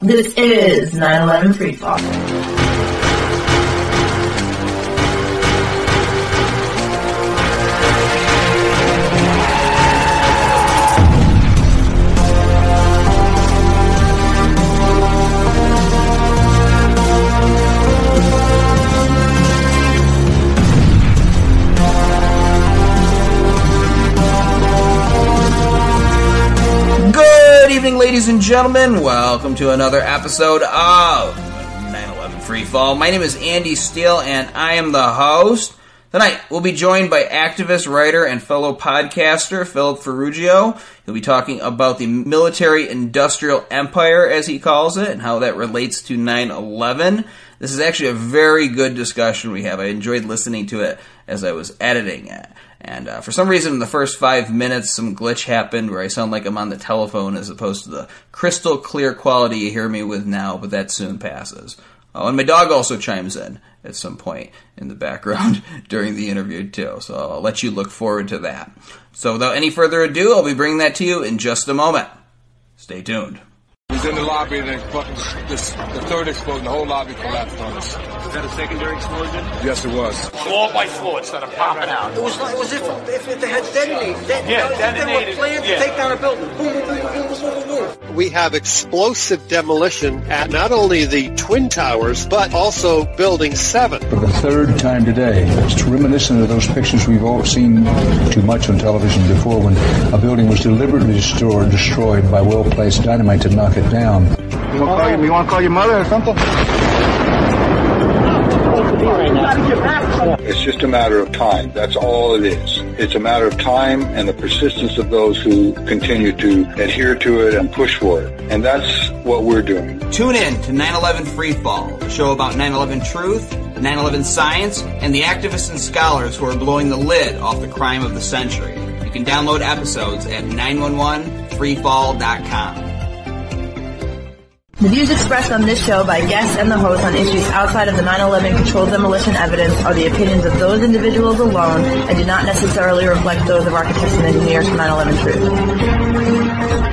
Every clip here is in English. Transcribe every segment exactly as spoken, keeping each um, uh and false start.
This is nine eleven Freefall. Good evening, ladies and gentlemen. Welcome to another episode of nine eleven Freefall. My name is Andy Steele, and I am the host. Tonight, we'll be joined by activist, writer, and fellow podcaster Philip Ferruggio. He'll be talking about the military-industrial empire, as he calls it, and how that relates to nine eleven. This is actually a very good discussion we have. I enjoyed listening to it as I was editing it. And uh, for some reason, in the first five minutes, some glitch happened where I sound like I'm on the telephone as opposed to the crystal clear quality you hear me with now, but that soon passes. Oh, and my dog also chimes in at some point in the background during the interview, too. So I'll let you look forward to that. So without any further ado, I'll be bringing that to you in just a moment. Stay tuned. We was in the lobby and then fucking this, the third explosion, the whole lobby collapsed on us. Is that a secondary explosion? Yes, it was. Floor by floor, instead of popping out. It was like, it was if, if, if they had detonated. That, Yeah, you know, detonated, They were planned yeah. to take down a building. Boom, boom, boom, boom, boom, boom, boom. We have explosive demolition at not only the Twin Towers, but also Building seven. For the third time today, it's reminiscent of those pictures we've all seen too much on television before when a building was deliberately destroyed, destroyed by well-placed dynamite to knock it down. You want to call your, you want to call your mother or something? It's just a matter of time. That's all it is. It's a matter of time and the persistence of those who continue to adhere to it and push for it. And that's what we're doing. Tune in to nine eleven Freefall, a show about nine eleven truth, nine eleven science, and the activists and scholars who are blowing the lid off the crime of the century. You can download episodes at nine one one freefall dot com. The views expressed on this show by guests and the host on issues outside of the nine eleven controlled demolition evidence are the opinions of those individuals alone and do not necessarily reflect those of architects and engineers from nine eleven Truth.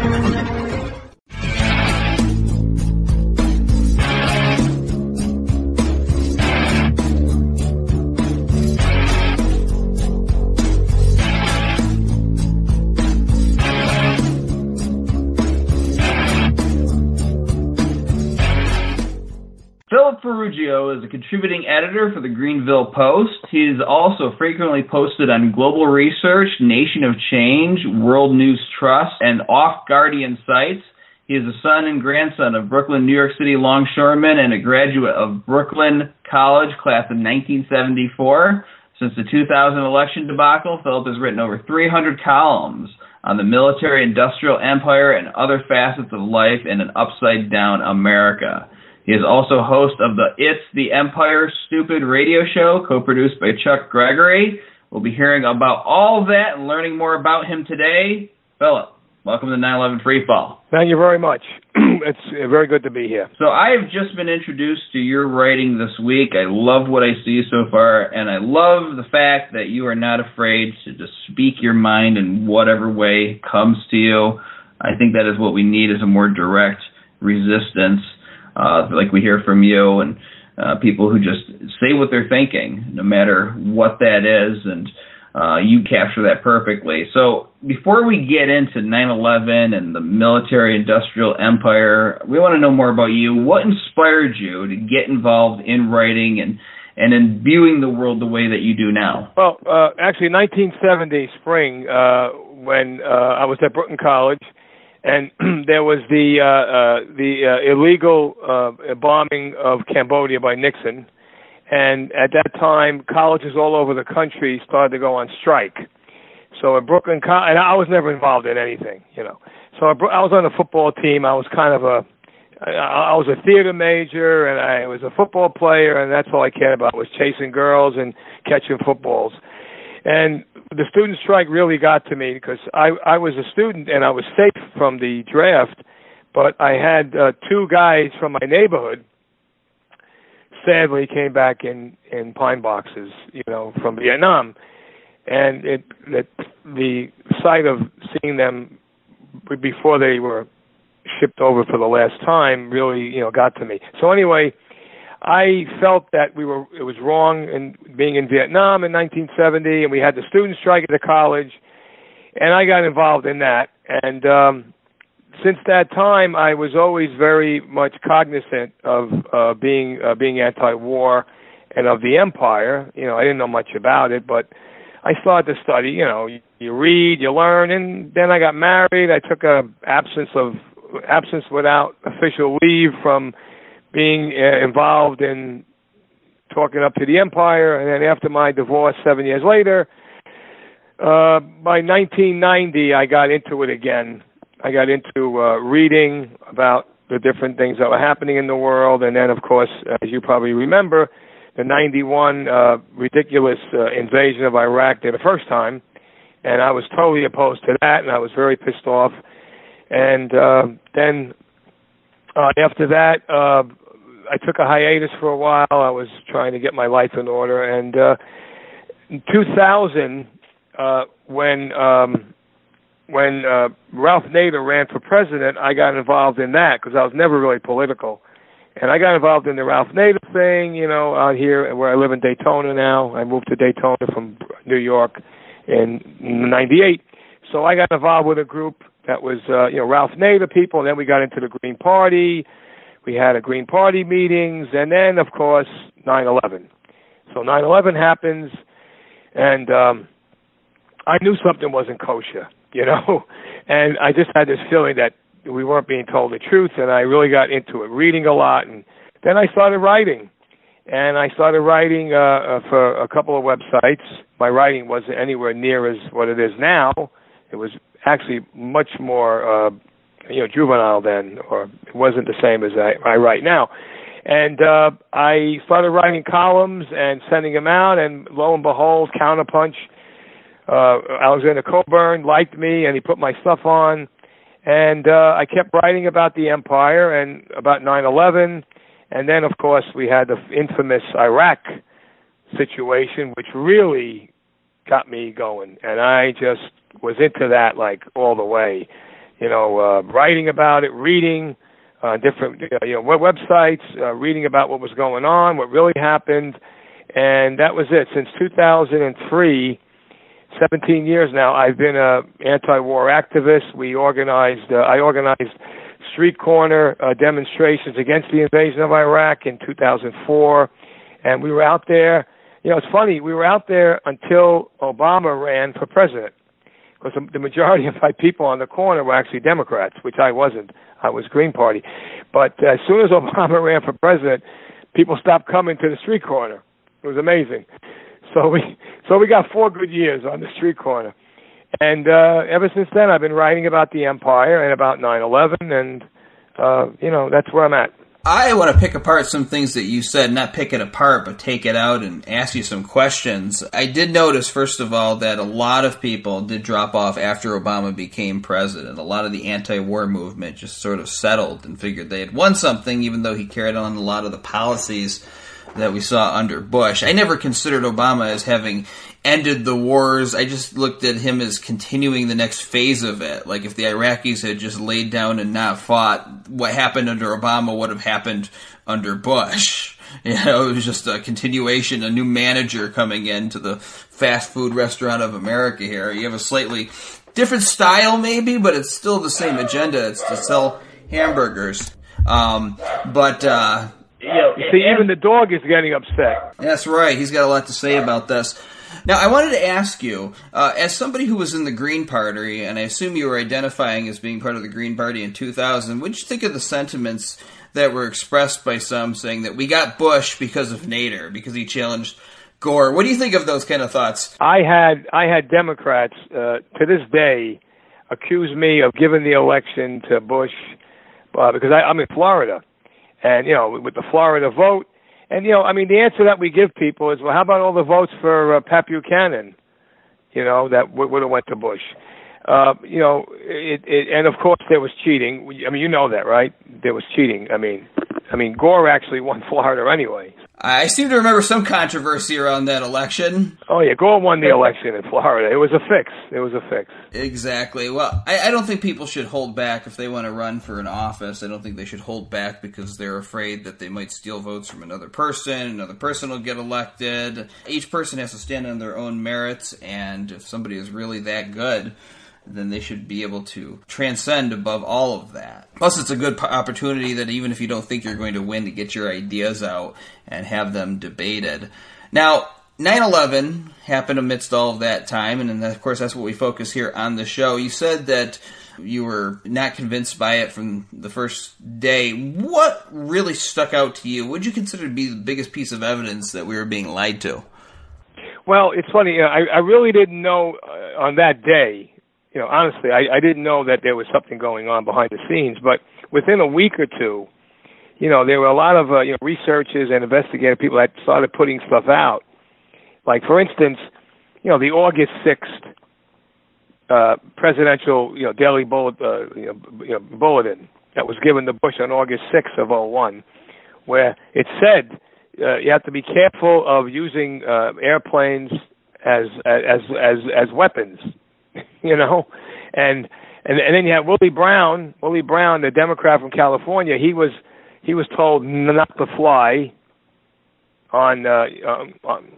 Philip Ferruggio is a contributing editor for the Greenville Post. He's also frequently posted on Global Research, Nation of Change, World News Trust, and Off Guardian sites. He is the son and grandson of Brooklyn, New York City longshoremen and a graduate of Brooklyn College, class of nineteen seventy-four. Since the two thousand election debacle, Philip has written over three hundred columns on the military-industrial empire and other facets of life in an upside-down America. He is also host of the It's the Empire Stupid radio show, co-produced by Chuck Gregory. We'll be hearing about all that and learning more about him today. Philip, welcome to nine eleven Freefall. Thank you very much. It's uh, very good to be here. So I have just been introduced to your writing this week. I love what I see so far, and I love the fact that you are not afraid to just speak your mind in whatever way comes to you. I think that is what we need, is a more direct resistance. Uh, like we hear from you, and uh, people who just say what they're thinking, no matter what that is, and uh, you capture that perfectly. So before we get into nine eleven and the military-industrial empire, we want to know more about you. What inspired you to get involved in writing and, and in viewing the world the way that you do now? Well, uh, actually, nineteen seventy spring, uh, when uh, I was at Brooklyn College, and there was the uh, uh, the uh, illegal uh, bombing of Cambodia by Nixon, and at that time, colleges all over the country started to go on strike. So at Brooklyn, Co- and I was never involved in anything, you know. So I was on the football team. I was kind of a, I was a theater major, and I was a football player, and that's all I cared about was chasing girls and catching footballs. And the student strike really got to me because I, I was a student and I was safe from the draft, but I had uh, two guys from my neighborhood sadly came back in, in pine boxes, you know, from Vietnam. And it, it the sight of seeing them before they were shipped over for the last time really, you know, got to me. So anyway, I felt that we were it was wrong in being in Vietnam in nineteen seventy, and we had the student strike at the college, and I got involved in that. And um, since that time, I was always very much cognizant of uh, being uh, being anti-war and of the empire. You know, I didn't know much about it, but I started to study. You know, you, you read, you learn, and then I got married. I took a absence of absence without official leave from being uh, involved in talking up to the empire, and then after my divorce seven years later, uh, by nineteen ninety, I got into it again. I got into uh, reading about the different things that were happening in the world, and then, of course, as you probably remember, the ninety-one uh, ridiculous uh, invasion of Iraq there the first time, and I was totally opposed to that, and I was very pissed off. And uh, then uh, after that, uh, I took a hiatus for a while. I was trying to get my life in order. And uh, in two thousand, uh, when um, when uh, Ralph Nader ran for president, I got involved in that because I was never really political. And I got involved in the Ralph Nader thing, you know, out here where I live in Daytona now. I moved to Daytona from New York in ninety-eight. So I got involved with a group that was, uh, you know, Ralph Nader people, and then we got into the Green Party. We had a Green Party meetings, and then, of course, nine eleven. So nine eleven happens, and um, I knew something wasn't kosher, you know, and I just had this feeling that we weren't being told the truth, and I really got into it, reading a lot, and then I started writing. And I started writing uh, uh, for a couple of websites. My writing wasn't anywhere near as what it is now. It was actually much more, uh, you know, juvenile then, or it wasn't the same as I, I write now. And uh, I started writing columns and sending them out, and lo and behold, Counterpunch, uh, Alexander Coburn liked me, and he put my stuff on. And uh, I kept writing about the empire and about nine eleven. And then, of course, we had the infamous Iraq situation, which really got me going. And I just was into that, like, all the way. You know, uh, writing about it, reading uh, different, you know, web websites, uh, reading about what was going on, what really happened. And that was it. Since two thousand three, seventeen years now, I've been a anti-war activist. We organized, uh, I organized street corner uh, demonstrations against the invasion of Iraq in two thousand four, and we were out there. You know, it's funny, we were out there until Obama ran for president, because the majority of my people on the corner were actually Democrats, which I wasn't. I was Green Party. But uh, as soon as Obama ran for president, people stopped coming to the street corner. It was amazing. So we so we got four good years on the street corner. And uh, ever since then, I've been writing about the empire and about nine eleven, and, uh, you know, that's where I'm at. I want to pick apart some things that you said, not pick it apart, but take it out and ask you some questions. I did notice, first of all, that a lot of people did drop off after Obama became president. A lot of the anti-war movement just sort of settled and figured they had won something, even though he carried on a lot of the policies that we saw under Bush. I never considered Obama as having ended the wars. I just looked at him as continuing the next phase of it. Like if the Iraqis had just laid down and not fought, what happened under Obama would have happened under Bush. You know, it was just a continuation, a new manager coming into the fast food restaurant of America here. You have a slightly different style maybe, but it's still the same agenda. It's to sell hamburgers. Um, but, uh, You know, see, even the dog is getting upset. That's right. He's got a lot to say about this. Now, I wanted to ask you, uh, as somebody who was in the Green Party, and I assume you were identifying as being part of the Green Party in two thousand, what did you think of the sentiments that were expressed by some saying that we got Bush because of Nader, because he challenged Gore? What do you think of those kind of thoughts? I had I had Democrats, uh, to this day, accuse me of giving the election to Bush uh, because I, I'm in Florida. And, you know, with the Florida vote, and, you know, I mean, the answer that we give people is, well, how about all the votes for uh, Pat Buchanan, you know, that w- would have went to Bush? Uh, you know, it, it, and, of course, there was cheating. I mean, you know that, right? There was cheating. I mean, I mean, Gore actually won Florida anyway. I seem to remember some controversy around that election. Oh, yeah, Gore won the election in Florida. It was a fix. It was a fix. Exactly. Well, I, I don't think people should hold back if they want to run for an office. I don't think they should hold back because they're afraid that they might steal votes from another person. Another person will get elected. Each person has to stand on their own merits, and if somebody is really that good, then they should be able to transcend above all of that. Plus, it's a good opportunity that even if you don't think you're going to win, to get your ideas out and have them debated. Now, nine eleven happened amidst all of that time, and of course that's what we focus here on the show. You said that you were not convinced by it from the first day. What really stuck out to you? What would you consider to be the biggest piece of evidence that we were being lied to? Well, it's funny. I, I really didn't know uh, on that day. You know, honestly, I, I didn't know that there was something going on behind the scenes. But within a week or two, you know, there were a lot of uh, you know researchers and investigative people that started putting stuff out. Like, for instance, you know, the August sixth uh, presidential, you know, daily bullet, uh, you know, you know, bulletin that was given to Bush on August sixth of oh one, where it said uh, you have to be careful of using uh, airplanes as as as as weapons. You know, and, and and then you have Willie Brown. Willie Brown, the Democrat from California. He was he was told not to fly on uh, on,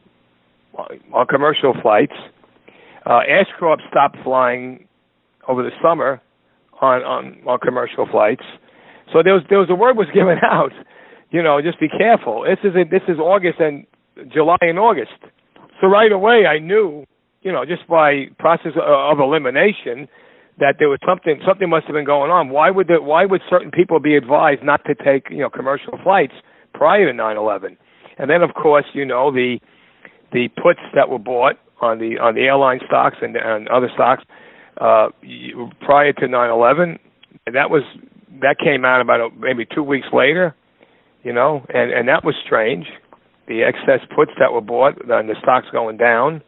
on commercial flights. Uh, Ashcroft stopped flying over the summer on, on on commercial flights. So there was there was a word was given out. You know, just be careful. This is a, this is August and July and August. So right away I knew. You know, just by process of elimination, that there was something something must have been going on. Why would the, why would certain people be advised not to take you know commercial flights prior to nine eleven? And then, of course, you know the the puts that were bought on the on the airline stocks and, and other stocks uh, prior to nine eleven. That was that came out about maybe two weeks later. You know, and and that was strange. The excess puts that were bought and the stocks going down.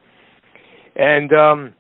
And um,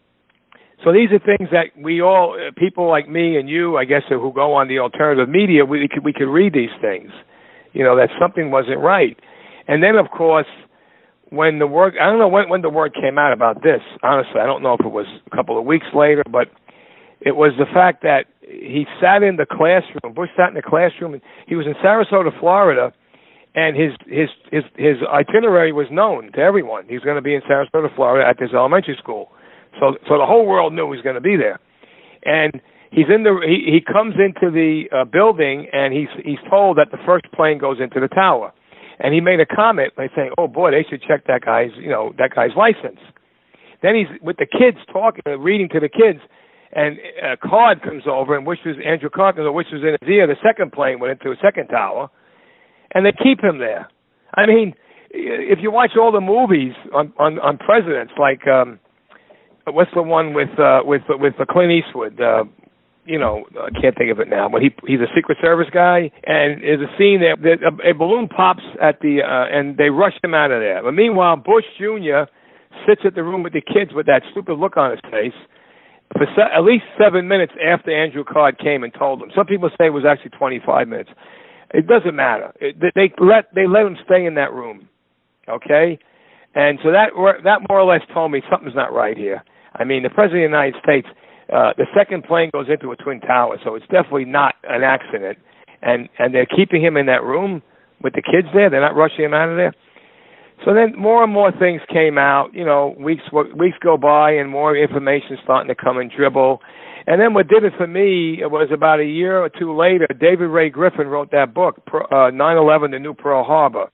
so these are things that we all, people like me and you, I guess, who go on the alternative media, we could we could read these things, you know, that something wasn't right. And then, of course, when the word, I don't know when, when the word came out about this, honestly, I don't know if it was a couple of weeks later, but it was the fact that he sat in the classroom, Bush sat in the classroom, and he was in Sarasota, Florida, and his his his his itinerary was known to everyone. He was going to be in Sarasota, Florida, at this elementary school, so so the whole world knew he was going to be there. And he's in the he, he comes into the uh, building, and he's he's told that the first plane goes into the tower. And he made a comment by saying, "Oh boy, they should check that guy's you know that guy's license." Then he's with the kids talking, uh, reading to the kids, and a card comes over, and which was Andrew Carter, which was in his ear. The second plane went into a second tower. And they keep him there. I mean, if you watch all the movies on on, on presidents, like um, what's the one with uh, with with Clint Eastwood? Uh, you know, I can't think of it now. But he he's a Secret Service guy, and there's a scene there that a, a balloon pops at the uh, and they rush him out of there. But meanwhile, Bush Junior sits at the room with the kids with that stupid look on his face for se- at least seven minutes after Andrew Card came and told him. Some people say it was actually twenty-five minutes. It doesn't matter. It, they let they let him stay in that room, okay? And so that that more or less told me something's not right here. I mean, the President of the United States, uh, the second plane goes into a twin tower, so it's definitely not an accident. And and they're keeping him in that room with the kids there. They're not rushing him out of there. So then more and more things came out. You know, weeks weeks go by and more information starting to come and dribble. And then what did it for me was about a year or two later, David Ray Griffin wrote that book, uh, nine eleven, The New Pearl Harbor.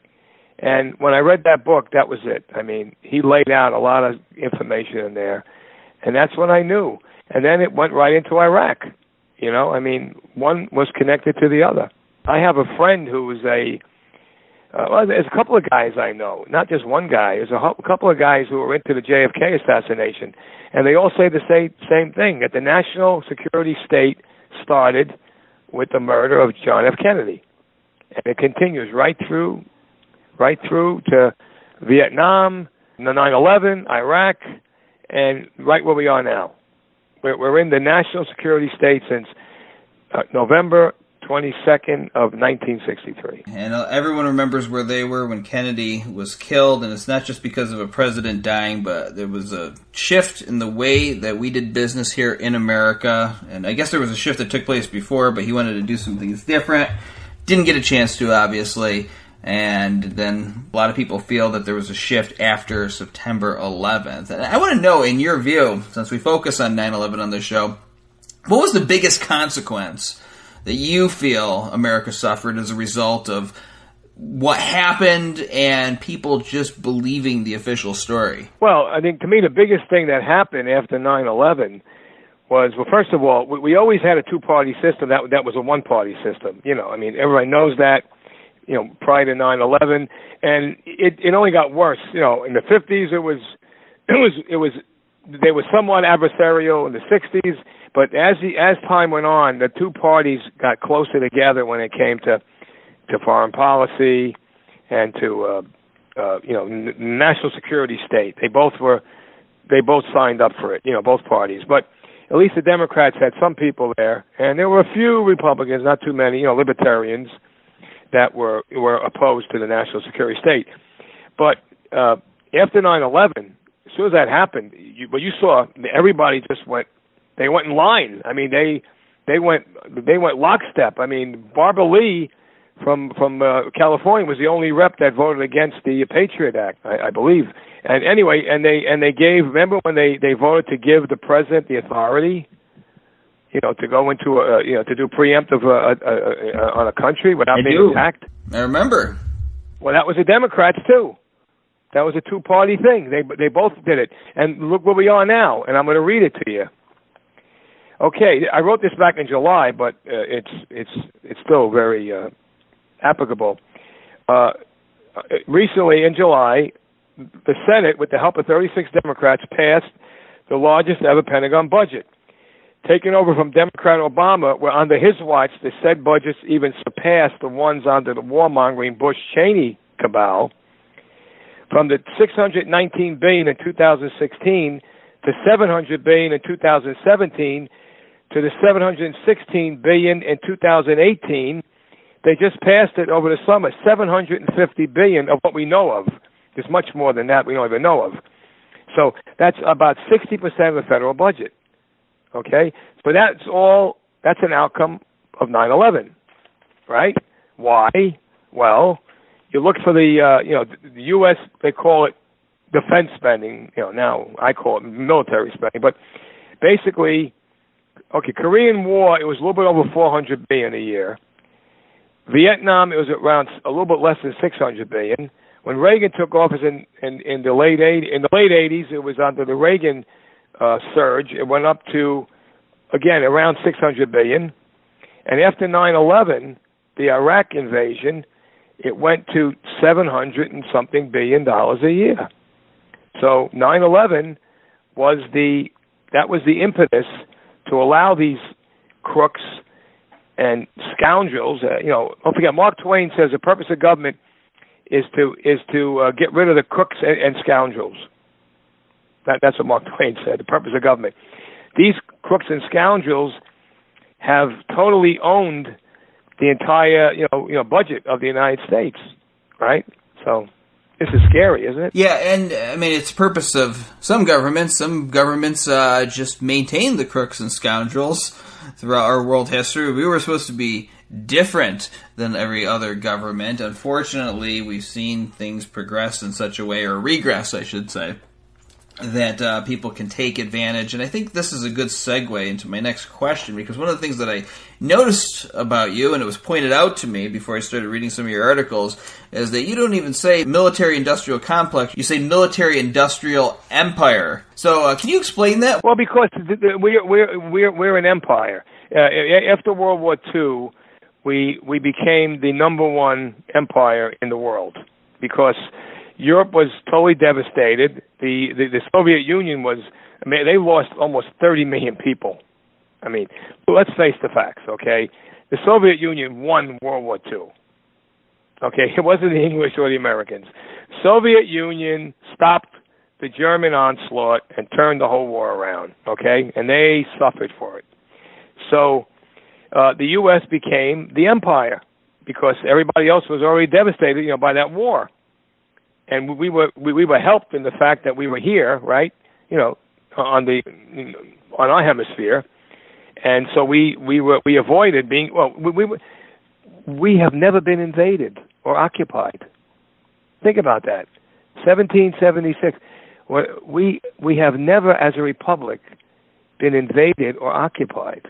And when I read that book, that was it. I mean, he laid out a lot of information in there. And that's when I knew. And then it went right into Iraq. You know, I mean, one was connected to the other. I have a friend who is a, uh, well, there's a couple of guys I know, not just one guy. There's a ho- couple of guys who were into the J F K assassination. And they all say the same, same thing, that the national security state started with the murder of John F. Kennedy. And it continues right through, right through to Vietnam, nine eleven, Iraq, and right where we are now. We're, we're in the national security state since uh, November twenty-second of nineteen sixty-three. And uh, everyone remembers where they were when Kennedy was killed, and it's not just because of a president dying, but there was a shift in the way that we did business here in America. And I guess there was a shift that took place before, but he wanted to do some things different. Didn't get a chance to, obviously. And then a lot of people feel that there was a shift after September eleventh. And I want to know, in your view, since we focus on nine eleven on this show, what was the biggest consequence that you feel America suffered as a result of what happened and people just believing the official story? Well, I think to me the biggest thing that happened after nine eleven was, well, first of all, we, we always had a two-party system. That that was a one-party system. You know, I mean, everybody knows that, you know, prior to nine eleven. And it, it only got worse. You know, in the fifties it was, it was, it was, they were somewhat adversarial. In the sixties, but as the, as time went on, the two parties got closer together when it came to, to foreign policy and to uh, uh, you know n- national security state. They both were they both signed up for it. You know, both parties. But at least the Democrats had some people there, and there were a few Republicans, not too many. You know, libertarians that were were opposed to the national security state. But uh, after nine eleven, as soon as that happened, you, what you saw, everybody just went. They went in line. I mean, they they went they went lockstep. I mean, Barbara Lee from from uh, California was the only rep that voted against the Patriot Act, I, I believe. And anyway, and they and they gave. Remember when they, they voted to give the president the authority, you know, to go into a, you know, to do preemptive uh, uh, uh, on a country without I being do. attacked. I remember. Well, that was the Democrats too. That was a two-party thing. They they both did it. And look where we are now. And I'm going to read it to you. Okay, I wrote this back in July, but uh, it's it's it's still very uh, applicable. Uh, recently, in July, the Senate, with the help of thirty-six Democrats, passed the largest ever Pentagon budget. Taken over from Democrat Obama, where under his watch, the said budgets even surpassed the ones under the warmongering Bush-Cheney cabal. From the six hundred nineteen billion dollars in two thousand sixteen to seven hundred billion dollars in two thousand seventeen to the seven hundred sixteen billion dollars in two thousand eighteen, they just passed it over the summer, seven hundred fifty billion dollars of what we know of. There's much more than that we don't even know of. So that's about sixty percent of the federal budget. Okay? So that's all, that's an outcome of nine eleven, right? Why? Well, you look for the, uh, you know, the U S, they call it defense spending. You know, now I call it military spending. But basically, okay, Korean War, it was a little bit over four hundred billion dollars a year. Vietnam, it was around a little bit less than six hundred billion dollars. When Reagan took office in, in, in the late eighties, in the late eighties, it was under the Reagan uh, surge. It went up to, again, around six hundred billion dollars. And after nine eleven, the Iraq invasion, it went to seven hundred and something billion dollars a year. So nine eleven was the, that was the impetus to allow these crooks and scoundrels, uh, you know, don't forget, Mark Twain says the purpose of government is to is to uh, get rid of the crooks and, and scoundrels. That, that's what Mark Twain said, the purpose of government. These crooks and scoundrels have totally owned the entire, you know, you know, budget of the United States, right? So this is scary, isn't it? Yeah, and I mean, it's the purpose of some governments. Some governments uh, just maintain the crooks and scoundrels throughout our world history. We were supposed to be different than every other government. Unfortunately, we've seen things progress in such a way, or regress, I should say, that uh, people can take advantage. And I think this is a good segue into my next question, because one of the things that I noticed about you, and it was pointed out to me before I started reading some of your articles, is that you don't even say military-industrial complex, you say military-industrial empire. So uh, can you explain that? Well, because we're, we're, we're, we're an empire. Uh, after World War Two, we, we became the number one empire in the world, because Europe was totally devastated. The, the the Soviet Union was, I mean, they lost almost thirty million people. I mean, let's face the facts, okay? The Soviet Union won World War Two. Okay, it wasn't the English or the Americans. Soviet Union stopped the German onslaught and turned the whole war around, okay? And they suffered for it. So uh, the U S became the empire because everybody else was already devastated, you know, by that war. And we were we, we were helped in the fact that we were here, right? You know, on the on our hemisphere, and so we we were we avoided being well. We we, we have never been invaded or occupied. Think about that. seventeen seventy-six. We we have never, as a republic, been invaded or occupied.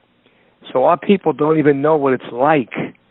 So our people don't even know what it's like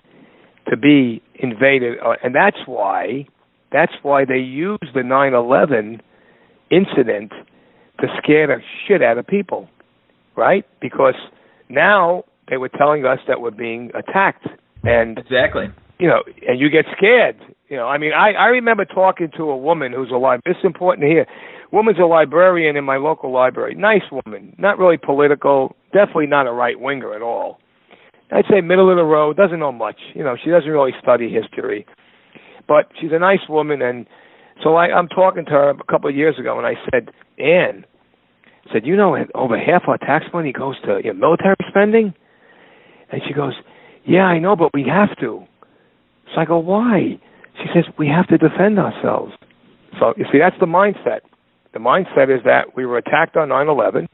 to be invaded, and that's why. That's why they used the nine eleven incident to scare the shit out of people, right? Because now they were telling us that we're being attacked. And exactly. You know, and you get scared. You know, I mean, I, I remember talking to a woman who's a librarian. This is important to hear. Woman's a librarian in my local library. Nice woman. Not really political. Definitely not a right-winger at all. I'd say middle of the road. Doesn't know much. You know, she doesn't really study history. But she's a nice woman, and so I, I'm talking to her a couple of years ago, and I said, Ann, I said, you know, over half our tax money goes to you know, military spending? And she goes, yeah, I know, but we have to. So I go, why? She says, we have to defend ourselves. So, you see, that's the mindset. The mindset is that we were attacked on nine eleven,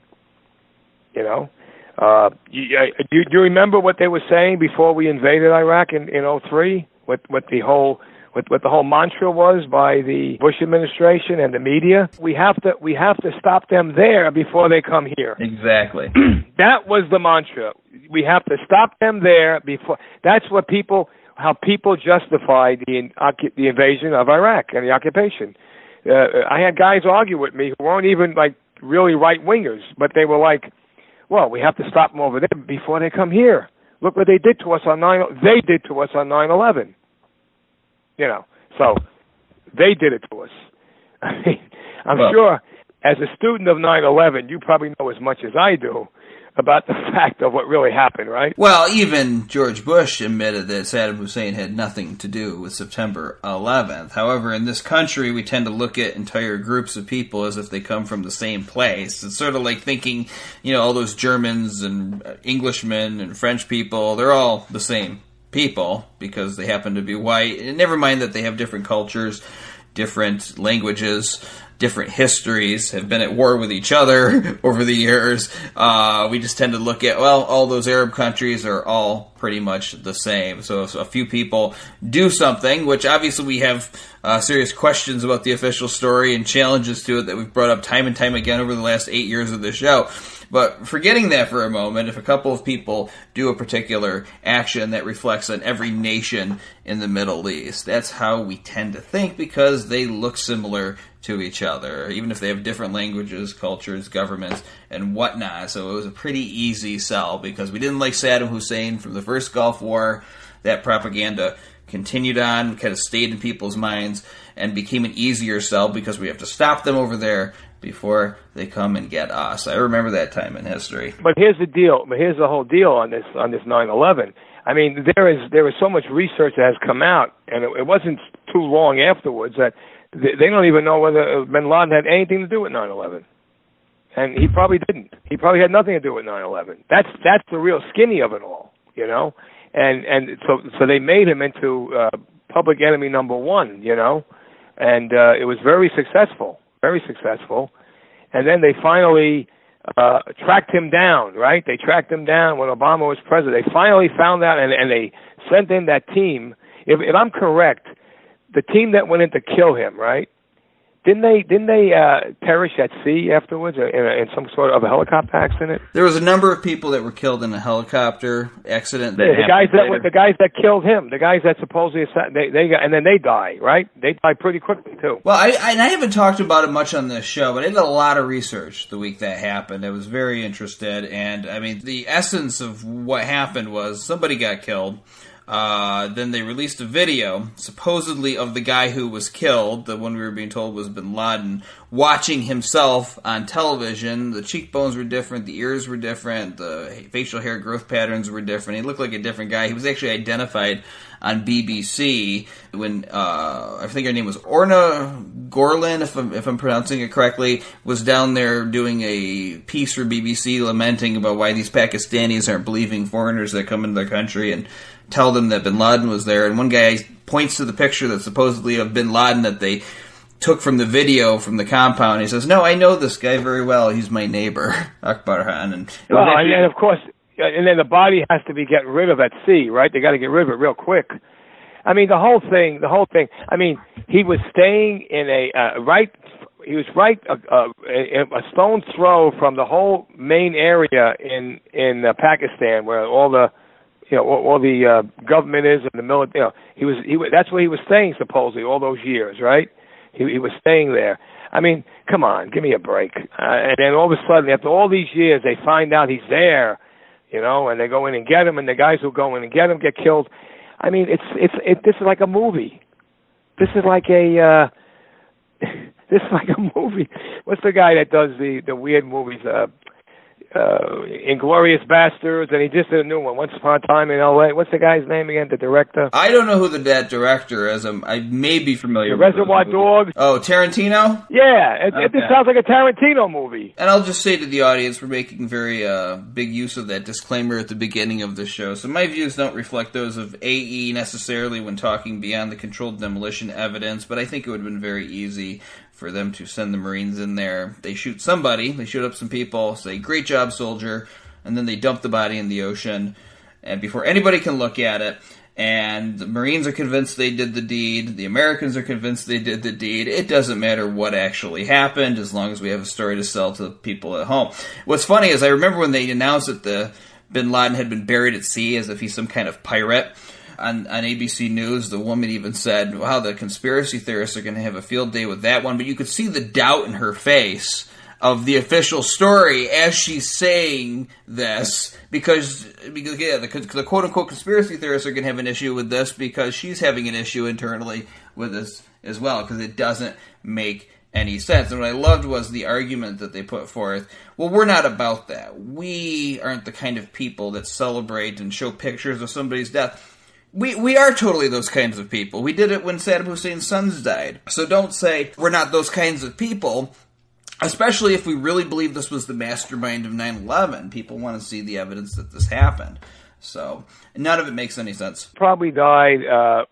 you know. Uh, you, you, do you remember what they were saying before we invaded Iraq in, in oh three? What, what the whole... What, what the whole mantra was by the Bush administration and the media? We have to we have to stop them there before they come here. Exactly. That was the mantra. We have to stop them there before. That's what people how people justify the the invasion of Iraq and the occupation. Uh, I had guys argue with me who weren't even like really right wingers, but they were like, "Well, we have to stop them over there before they come here. Look what they did to us on nine. They did to us on nine eleven." You know, so they did it to us. I mean, I'm well, sure as a student of nine eleven, you probably know as much as I do about the fact of what really happened, right? Well, even George Bush admitted that Saddam Hussein had nothing to do with September eleventh. However, in this country, we tend to look at entire groups of people as if they come from the same place. It's sort of like thinking, you know, all those Germans and Englishmen and French people, they're all the same people because they happen to be white. And never mind that they have different cultures, different languages, different histories, have been at war with each other over the years. Uh, we just tend to look at, well, all those Arab countries are all pretty much the same. So if a few people do something, which obviously we have uh, serious questions about the official story and challenges to it that we've brought up time and time again over the last eight years of the show. But forgetting that for a moment, if a couple of people do a particular action that reflects on every nation in the Middle East, that's how we tend to think because they look similar to each other, even if they have different languages, cultures, governments, and whatnot. So it was a pretty easy sell because we didn't like Saddam Hussein from the first Gulf War. That propaganda continued on, kind of stayed in people's minds, and became an easier sell because we have to stop them over there before they come and get us. I remember that time in history. But here's the deal. But here's the whole deal on this on this nine eleven. I mean, there is there is so much research that has come out, and it, it wasn't too long afterwards that they, they don't even know whether Bin Laden had anything to do with nine eleven. And he probably didn't. He probably had nothing to do with nine eleven. That's that's the real skinny of it all, you know. And and so so they made him into uh, public enemy number one, you know, and uh, it was very successful. Very successful. And then they finally uh, tracked him down, right? They tracked him down when Obama was president. They finally found out, and, and they sent in that team. If, if I'm correct, the team that went in to kill him, right? Didn't they didn't they uh, perish at sea afterwards in, a, in some sort of a helicopter accident? There was a number of people that were killed in a helicopter accident. That yeah, the guys that later. were, the guys that killed him, the guys that supposedly they they got, and then they die, right? They die pretty quickly too. Well, I, I and I haven't talked about it much on this show, but I did a lot of research the week that happened. I was very interested, and I mean the essence of what happened was somebody got killed. Uh, then they released a video, supposedly of the guy who was killed, the one we were being told was Bin Laden, watching himself on television. The cheekbones were different, the ears were different, the facial hair growth patterns were different. He looked like a different guy. He was actually identified on B B C when, uh, I think her name was Orna Gorlin, if I'm, if I'm pronouncing it correctly, was down there doing a piece for B B C lamenting about why these Pakistanis aren't believing foreigners that come into their country and tell them that bin Laden was there. And one guy points to the picture that's supposedly of bin Laden that they took from the video from the compound. He says, "No, I know this guy very well. He's my neighbor, Akbar Khan." And well, and, and of course, and then the body has to be get rid of at sea, right? They got to get rid of it real quick. I mean, the whole thing, the whole thing. I mean, he was staying in a uh, right. He was right a, a, a stone's throw from the whole main area in in uh, Pakistan, where all the you know all, all the uh, government is and the military. You know, he was he that's where he was staying supposedly all those years, right? He, he was staying there. I mean, come on, give me a break. Uh, and then all of a sudden, after all these years, they find out he's there, you know, and they go in and get him, and the guys who go in and get him get killed. I mean, it's it's it. This is like a movie. This is like a uh, this is like a movie. What's the guy that does the the weird movies? Uh, uh, Inglourious Bastards, and he just did a new one, Once Upon a Time in L A. What's the guy's name again? The director? I don't know who the that director is. I'm, I may be familiar. The with Reservoir Dogs. Oh, Tarantino? Yeah, it, okay. it, it sounds like a Tarantino movie. And I'll just say to the audience, we're making very uh, big use of that disclaimer at the beginning of the show. So my views don't reflect those of A E necessarily when talking beyond the controlled demolition evidence, but I think it would have been very easy for them to send the Marines in there. They shoot somebody, they shoot up some people, say, "Great job, soldier," and then they dump the body in the ocean, and before anybody can look at it, and the Marines are convinced they did the deed, the Americans are convinced they did the deed, it doesn't matter what actually happened, as long as we have a story to sell to the people at home. What's funny is I remember when they announced that the bin Laden had been buried at sea as if he's some kind of pirate. On, on A B C News, the woman even said, wow, the conspiracy theorists are going to have a field day with that one. But you could see the doubt in her face of the official story as she's saying this, because, because yeah, the, the quote-unquote conspiracy theorists are going to have an issue with this because she's having an issue internally with this as well, because it doesn't make any sense. And what I loved was the argument that they put forth. Well, we're not about that. We aren't the kind of people that celebrate and show pictures of somebody's death. We we are totally those kinds of people. We did it when Saddam Hussein's sons died. So don't say we're not those kinds of people, especially if we really believe this was the mastermind of nine eleven. People want to see the evidence that this happened. So none of it makes any sense. Probably died uh,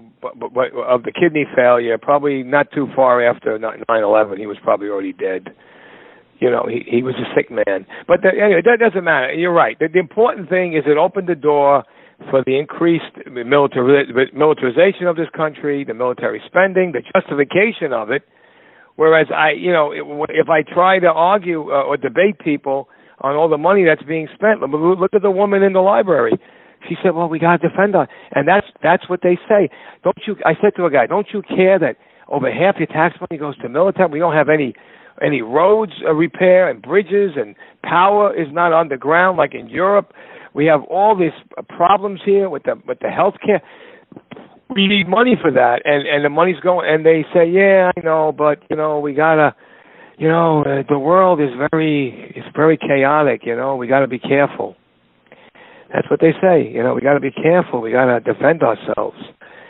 of the kidney failure, probably not too far after nine eleven. He was probably already dead. You know, he, he was a sick man. But the, anyway, that doesn't matter. You're right. The, the important thing is it opened the door for the increased militarization of this country, the military spending, the justification of it. Whereas I, you know, if I try to argue uh, or debate people on all the money that's being spent, look at the woman in the library. She said, "Well, we got to defend her," and that's that's what they say. Don't you? I said to a guy, "Don't you care that over half your tax money goes to military? We don't have any any roads uh, repair and bridges, and power is not underground like in Europe." We have all these problems here with the with the health care. We need money for that, and and the money's going. And they say, yeah, I know, but you know, we gotta, you know, uh, the world is very it's very chaotic. You know, we gotta be careful. That's what they say. You know, we gotta be careful. We gotta defend ourselves.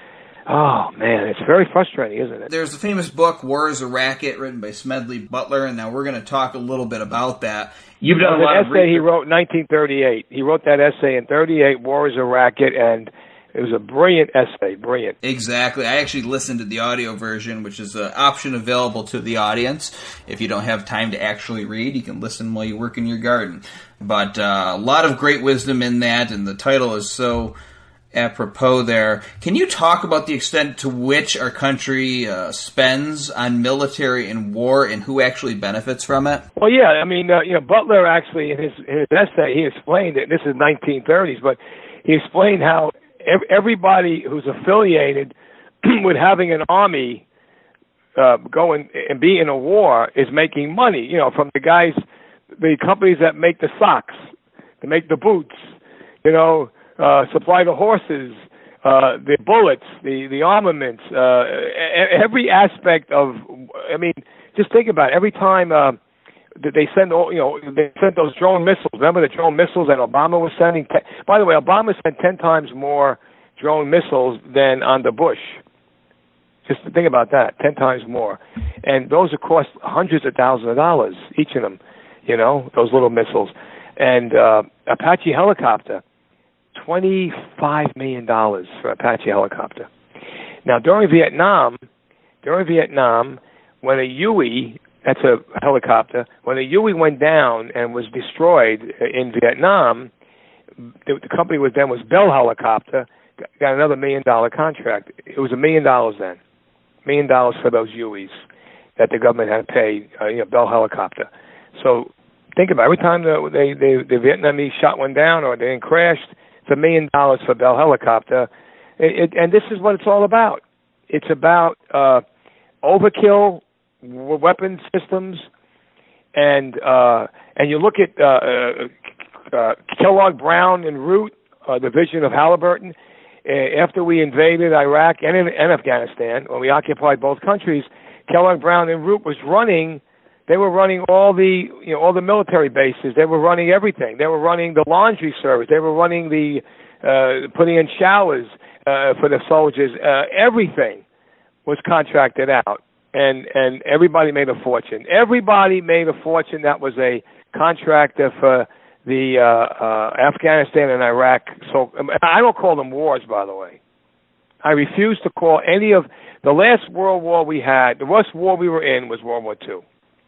Oh, man, it's very frustrating, isn't it? There's the famous book, War is a Racket, written by Smedley Butler, and now we're going to talk a little bit about that. You've done a lot of research. An essay he wrote in nineteen thirty-eight. He wrote that essay in thirty-eight, War is a Racket, and it was a brilliant essay, brilliant. Exactly. I actually listened to the audio version, which is an option available to the audience. If you don't have time to actually read, you can listen while you work in your garden. But uh, a lot of great wisdom in that, and the title is so apropos there. Can you talk about the extent to which our country uh, spends on military and war, and who actually benefits from it? Well, yeah, I mean, uh, you know, Butler actually, in his, in his essay, he explained it. This is nineteen thirties, but he explained how ev- everybody who's affiliated with having an army uh, go in, and be in a war is making money, you know, from the guys, the companies that make the socks, that make the boots, you know, Uh, supply the horses, uh, the bullets, the, the armaments, uh, every aspect of, I mean, just think about it. Every time uh, they send, all, you know, they sent those drone missiles. Remember the drone missiles that Obama was sending? By the way, Obama sent ten times more drone missiles than under Bush. Just think about that, ten times more. and those have cost hundreds of thousands of dollars, each of them, you know, those little missiles. And uh, Apache helicopter, twenty-five million dollars for Apache helicopter. Now, during Vietnam, during Vietnam, when a Huey, that's a helicopter, when a Huey went down and was destroyed in Vietnam, the, the company was then was Bell Helicopter, got another million dollar contract. It was a million dollars then, million dollars for those Hueys that the government had to pay, uh, you know, Bell Helicopter. So think about it. Every time the, they, they, the Vietnamese shot one down or they crashed, it's a million dollars for Bell Helicopter. It, it, and this is what it's all about. It's about uh, overkill w- weapon systems, and uh, and you look at uh, uh, uh, Kellogg Brown and Root, uh, the vision of Halliburton. Uh, after we invaded Iraq and, and Afghanistan, when we occupied both countries, Kellogg Brown and Root was running. They were running all the, you know, all the military bases. They were running everything. They were running the laundry service. They were running the uh, putting in showers uh, for the soldiers. Uh, everything was contracted out, and and everybody made a fortune. Everybody made a fortune. That was a contractor for the uh, uh, Afghanistan and Iraq. So I don't call them wars, by the way. I refuse to call any of the last World War we had. The worst war we were in was World War Two.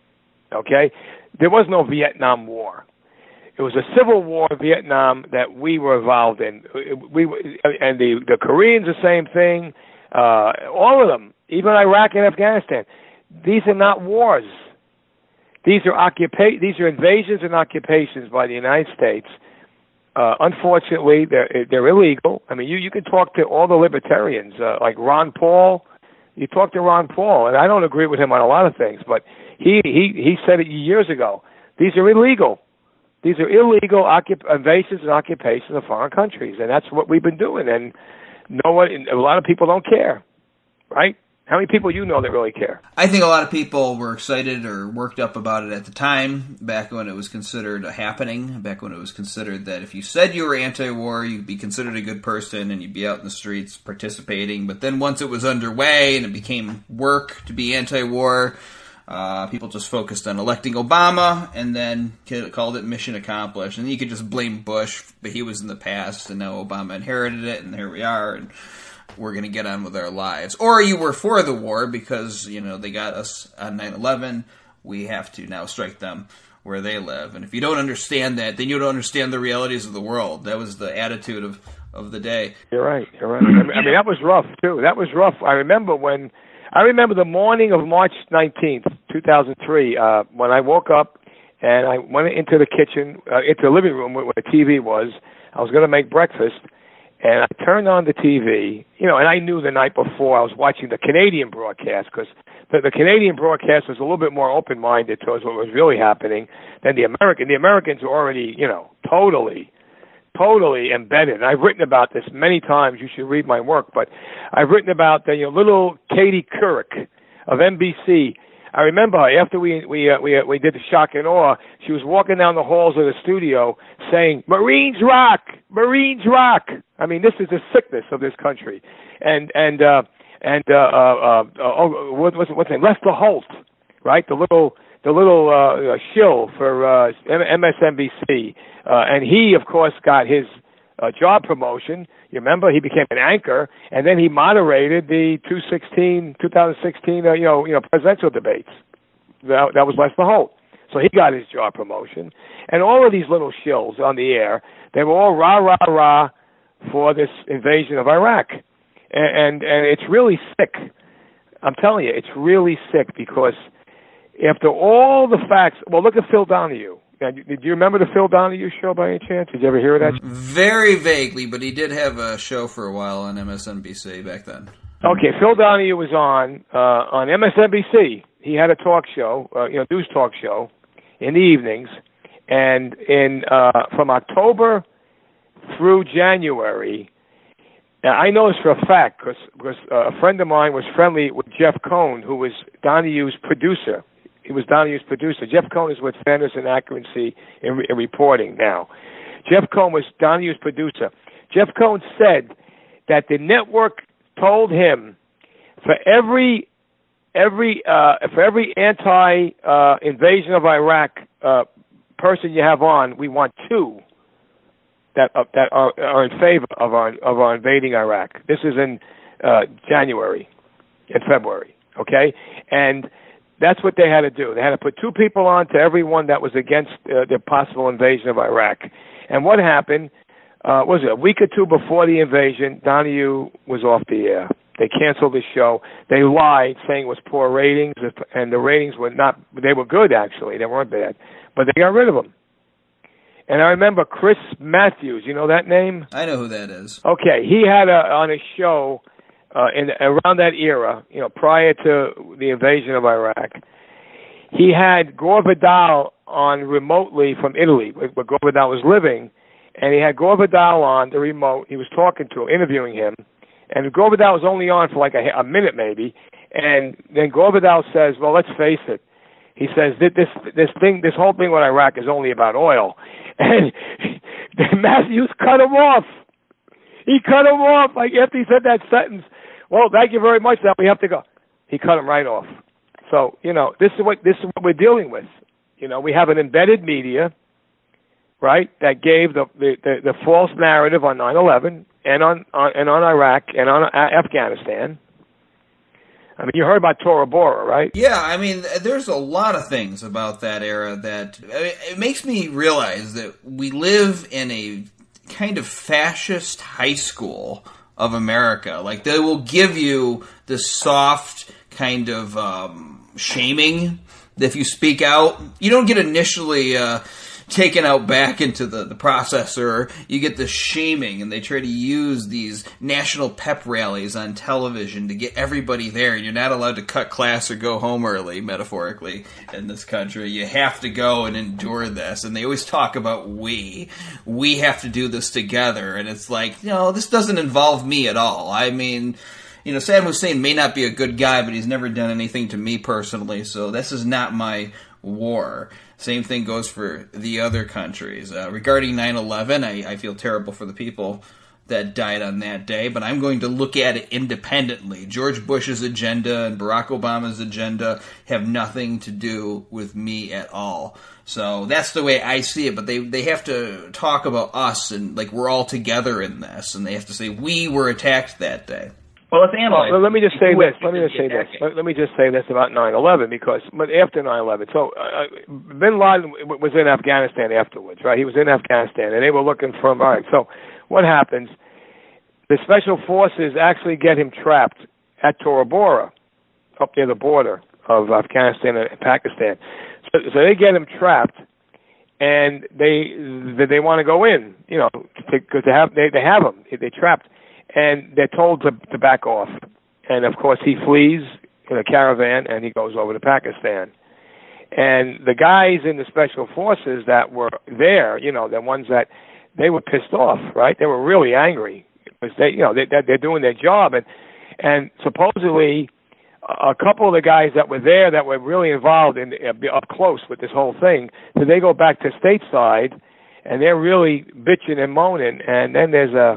Okay, there was no Vietnam War. It was a civil war in Vietnam that we were involved in. We and the the Koreans the same thing. Uh, all of them, even Iraq and Afghanistan. These are not wars. These are occupa- These are invasions and occupations by the United States. Uh, unfortunately, they're they're illegal. I mean, you you can talk to all the libertarians, uh, like Ron Paul. You talk to Ron Paul, and I don't agree with him on a lot of things, but he he he said it years ago. These are illegal. These are illegal occup- invasions and occupations of foreign countries, and that's what we've been doing. And no one, a lot of people don't care, right? How many people you know that really care? I think a lot of people were excited or worked up about it at the time, back when it was considered a happening, back when it was considered that if you said you were anti-war, you'd be considered a good person and you'd be out in the streets participating. But then once it was underway and it became work to be anti-war, uh, people just focused on electing Obama and then called it mission accomplished. And you could just blame Bush, but he was in the past and now Obama inherited it and here we are. And we're going to get on with our lives. Or you were for the war because, you know, they got us on nine eleven. We have to now strike them where they live. And if you don't understand that, then you don't understand the realities of the world. That was the attitude of, of the day. You're right. You're right. I mean, I mean, that was rough, too. That was rough. I remember when, I remember the morning of March nineteenth, two thousand three, uh, when I woke up and I went into the kitchen, uh, into the living room where the T V was. I was going to make breakfast. And I turned on the T V, you know, and I knew the night before I was watching the Canadian broadcast because the, the Canadian broadcast was a little bit more open-minded towards what was really happening than the American. The Americans are already, you know, totally, totally embedded. And I've written about this many times. You should read my work. But I've written about the you know, little Katie Couric of N B C. I remember after we we uh, we uh, we did the shock and awe, she was walking down the halls of the studio saying, "Marines rock, Marines rock." I mean, this is the sickness of this country. And and uh, and uh, uh, uh, oh, what, what's what's name? Lester Holt, right? The little the little uh, shill for uh, M S N B C, uh, and he of course got his uh, job promotion. You remember, he became an anchor, and then he moderated the two sixteen, twenty sixteen, uh, you know, you know, presidential debates. That, that was Lester Holt. So he got his job promotion. And all of these little shills on the air, they were all rah, rah, rah for this invasion of Iraq. And, and, and it's really sick. I'm telling you, it's really sick because after all the facts, well, look at Phil Donahue. Now, did you remember the Phil Donahue show by any chance? Did you ever hear of that? Very vaguely, but he did have a show for a while on M S N B C back then. Okay, Phil Donahue was on uh, on M S N B C. He had a talk show, uh, you know, news talk show in the evenings, and in uh, from October through January. Now, I know this for a fact because because uh, a friend of mine was friendly with Jeff Cohn, who was Donahue's producer. He was Donahue's producer. Jeff Cohn is with Fairness and Accuracy in, in Reporting now. Jeff Cohn was Donahue's producer. Jeff Cohn said that the network told him for every every uh, for every anti uh, invasion of Iraq uh, person you have on, we want two that uh, that are, are in favor of our of our invading Iraq. This is in uh, January, in February, okay, and that's what they had to do. They had to put two people on to everyone that was against uh, the possible invasion of Iraq. And what happened? Uh, was it a week or two before the invasion? Donahue was off the air. They canceled the show. They lied, saying it was poor ratings, and the ratings were not. They were good, actually. They weren't bad, but they got rid of them. And I remember Chris Matthews. You know that name? I know who that is. Okay, he had a, on a show uh, in around that era, you know, prior to the invasion of Iraq. He had Gore Vidal on remotely from Italy, where Gore Vidal was living, and he had Gore Vidal on the remote. He was talking to him, interviewing him. And Gore Vidal was only on for like a, a minute maybe, and then Gore Vidal says, "Well, let's face it." He says this this thing, this whole thing with Iraq is only about oil, and Matthews cut him off. He cut him off like after he said that sentence. Well, thank you very much. Now we have to go. He cut him right off. So you know, this is what this is what we're dealing with. You know, we have an embedded media, right, that gave the the, the, the false narrative on nine eleven. And on, on and on Iraq and on Afghanistan. I mean, you heard about Tora Bora, right? Yeah, I mean, there's a lot of things about that era that I mean, it makes me realize that we live in a kind of fascist high school of America. Like, they will give you this soft kind of um, shaming if you speak out. You don't get initially Uh, taken out back into the, the processor. You get the shaming, and they try to use these national pep rallies on television to get everybody there. You're not allowed to cut class or go home early, metaphorically, in this country. You have to go and endure this, and they always talk about we. We have to do this together, and it's like, no, this doesn't involve me at all. I mean, you know, Saddam Hussein may not be a good guy, but he's never done anything to me personally, so this is not my war. Same thing goes for the other countries. Uh, regarding nine eleven, I, I feel terrible for the people that died on that day, but I'm going to look at it independently. George Bush's agenda and Barack Obama's agenda have nothing to do with me at all. So that's the way I see it, but they, they have to talk about us and like we're all together in this, and they have to say we were attacked that day. Well, let's analyze. Well, let me just say this. Let me just say this. Let, let me just say this about nine eleven, because after nine eleven, so uh, Bin Laden was in Afghanistan afterwards, right? He was in Afghanistan, and they were looking for him. All right, so what happens? The special forces actually get him trapped at Tora Bora, up near the border of Afghanistan and Pakistan. So, so they get him trapped, and they they want to go in, you know, because they have they they have him. They're trapped. And they're told to, to back off. And, of course, he flees in a caravan, and he goes over to Pakistan. And the guys in the special forces that were there, you know, the ones that, they were pissed off, right? They were really angry. Because they, you know, they, they're doing their job. And, and supposedly, a couple of the guys that were there that were really involved in up close with this whole thing, so they go back to stateside, and they're really bitching and moaning. And then there's a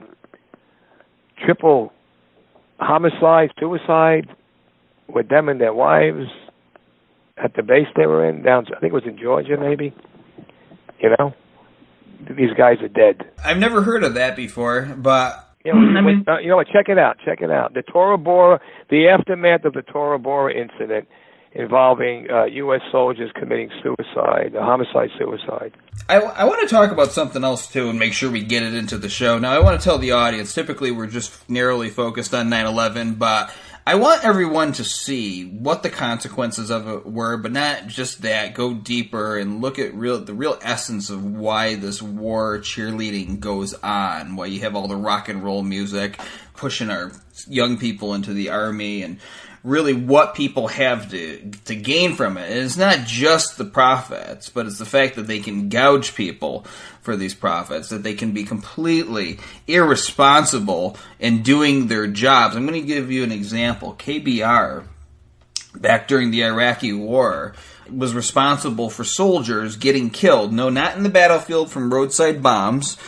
triple homicide, suicide with them and their wives at the base they were in, down, I think it was in Georgia maybe. You know? These guys are dead. I've never heard of that before, but... You know, I mean, uh, you know what, check it out, check it out. The Tora Bora, the aftermath of the Tora Bora incident involving uh, U S soldiers committing suicide, a homicide-suicide. I, I want to talk about something else, too, and make sure we get it into the show. Now, I want to tell the audience, typically we're just narrowly focused on nine eleven, but I want everyone to see what the consequences of it were, but not just that. Go deeper and look at real the real essence of why this war cheerleading goes on, why you have all the rock and roll music pushing our young people into the army, and really what people have to to gain from it. And it's not just the profits, but it's the fact that they can gouge people for these profits, that they can be completely irresponsible in doing their jobs. I'm going to give you an example. K B R, back during the Iraqi war, was responsible for soldiers getting killed. No, not in the battlefield from roadside bombs,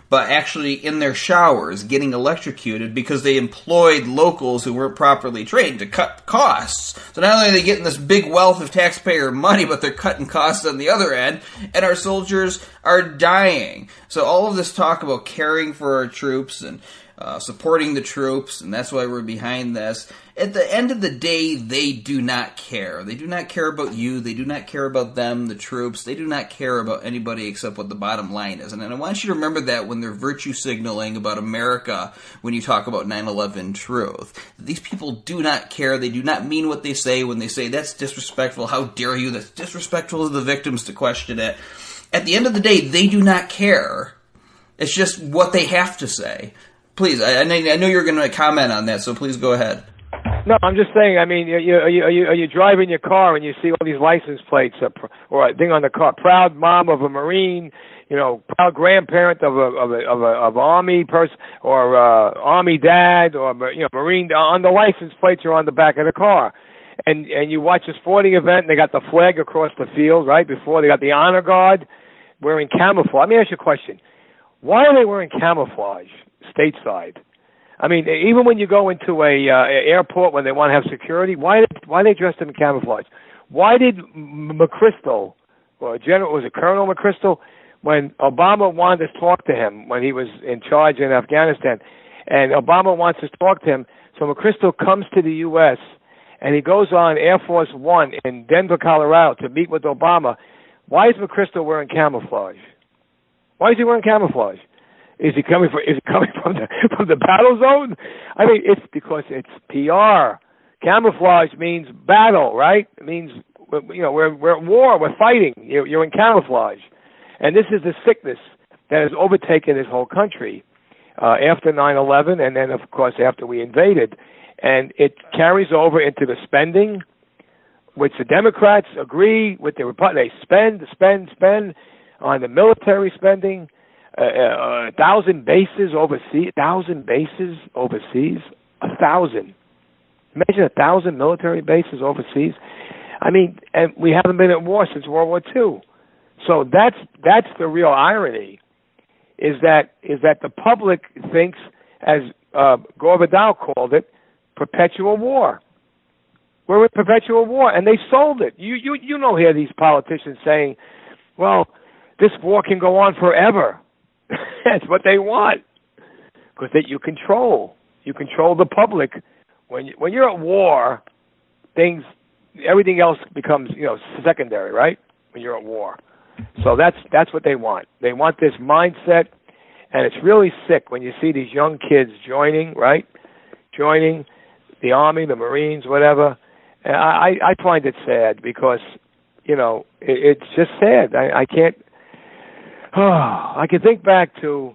but actually in their showers getting electrocuted because they employed locals who weren't properly trained to cut costs. So not only are they getting this big wealth of taxpayer money, but they're cutting costs on the other end, and our soldiers are dying. So all of this talk about caring for our troops and uh, supporting the troops, and that's why we're behind this. At the end of the day, they do not care. They do not care about you. They do not care about them, the troops. They do not care about anybody except what the bottom line is. And I want you to remember that when they're virtue signaling about America when you talk about nine eleven truth. These people do not care. They do not mean what they say when they say, that's disrespectful. How dare you? That's disrespectful to the victims to question it. At the end of the day, they do not care. It's just what they have to say. Please, I, I know you're going to comment on that, so please go ahead. No, I'm just saying, I mean, you, you, are, you, are, you, are you driving your car and you see all these license plates or, or a thing on the car, proud mom of a Marine, you know, proud grandparent of a of a of a of Army person, or uh, Army dad, or you know, Marine on the license plates or on the back of the car, and and you watch a sporting event and they got the flag across the field right before they got the honor guard wearing camouflage. Let me ask you a question: why are they wearing camouflage stateside? I mean, even when you go into a uh, airport when they want to have security, why why are they dressed in camouflage? Why did McChrystal, or General, was it Colonel McChrystal, when Obama wanted to talk to him when he was in charge in Afghanistan, and Obama wants to talk to him, so McChrystal comes to the U S and he goes on Air Force One in Denver, Colorado to meet with Obama. Why is McChrystal wearing camouflage? Why is he wearing camouflage? Is he coming from? Is he coming from the from the battle zone? I mean, it's because it's P R. Camouflage means battle, right? It means, you know, we're we're at war. We're fighting. You're, you're in camouflage, and this is the sickness that has overtaken this whole country uh, after nine eleven, and then of course after we invaded, and it carries over into the spending, which the Democrats agree with the Republicans. They spend, spend, spend on the military spending. A uh, uh, thousand bases overseas, a thousand bases overseas, a thousand. Imagine a thousand military bases overseas. I mean, and we haven't been at war since World War Two. So that's that's the real irony, is that is that the public thinks, as uh, Gore Vidal called it, perpetual war. We're in perpetual war, and they sold it. You you you know, hear these politicians saying, "Well, this war can go on forever." That's what they want, because that you control. You control the public. When you, when you're at war, things, everything else becomes, you know, secondary, right? When you're at war, so that's that's what they want. They want this mindset, and it's really sick when you see these young kids joining, right? Joining the Army, the Marines, whatever. And I I find it sad because, you know, it, it's just sad. I, I can't. Oh, I can think back to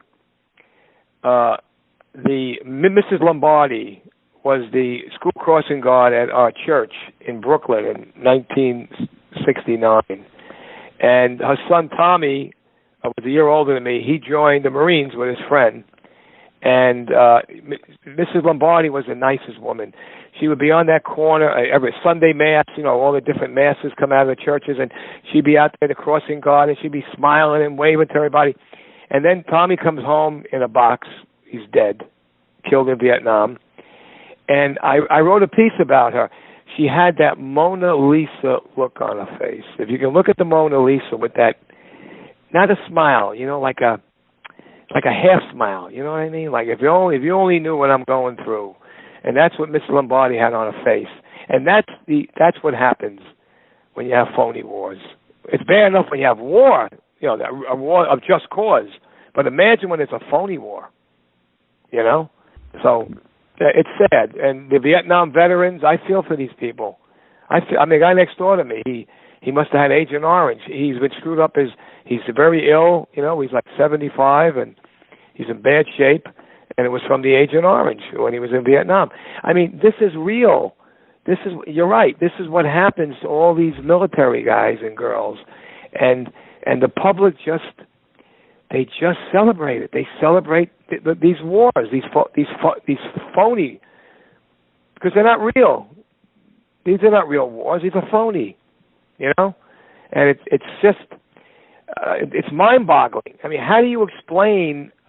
uh, the Missus Lombardi was the school crossing guard at our church in Brooklyn in nineteen sixty-nine, and her son Tommy uh, was a year older than me. He joined the Marines with his friend, and uh, Missus Lombardi was the nicest woman. She would be on that corner uh, every Sunday mass. You know, all the different masses come out of the churches, and she'd be out there, the crossing guard, and she'd be smiling and waving to everybody. And then Tommy comes home in a box. He's dead, killed in Vietnam. And I, I wrote a piece about her. She had that Mona Lisa look on her face. If you can look at the Mona Lisa with that, not a smile, you know, like a like a half smile. You know what I mean? Like if you only if you only knew what I'm going through. And that's what Miss Lombardi had on her face. And that's the that's what happens when you have phony wars. It's bad enough when you have war, you know, a war of just cause. But imagine when it's a phony war, you know? So it's sad. And the Vietnam veterans, I feel for these people. I feel, I mean, the guy next door to me, he, he must have had Agent Orange. He's been screwed up. His, he's very ill, you know, he's like seventy-five, and he's in bad shape. And it was from the Agent Orange when he was in Vietnam. I mean, this is real. This is, you're right, this is what happens to all these military guys and girls. And and the public just, they just celebrate it. They celebrate th- th- these wars, these pho- these pho- these phony, because they're not real. These are not real wars. These are phony, you know? And it's it's just, uh, it's mind-boggling. I mean, how do you explain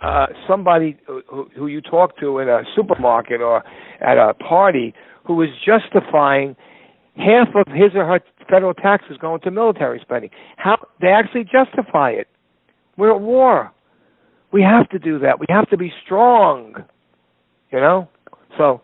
uh, somebody who, who you talk to in a supermarket or at a party who is justifying half of his or her federal taxes going to military spending. How they actually justify it. We're at war. We have to do that. We have to be strong. You know? So,